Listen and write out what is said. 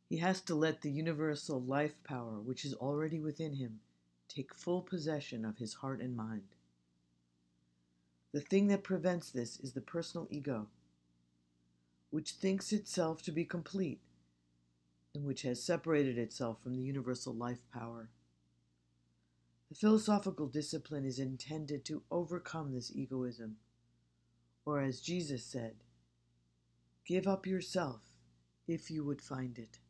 He has to let the universal life power, which is already within him, take full possession of his heart and mind. The thing that prevents this is the personal ego, which thinks itself to be complete and which has separated itself from the universal life power. The philosophical discipline is intended to overcome this egoism, or as Jesus said, give up yourself if you would find it.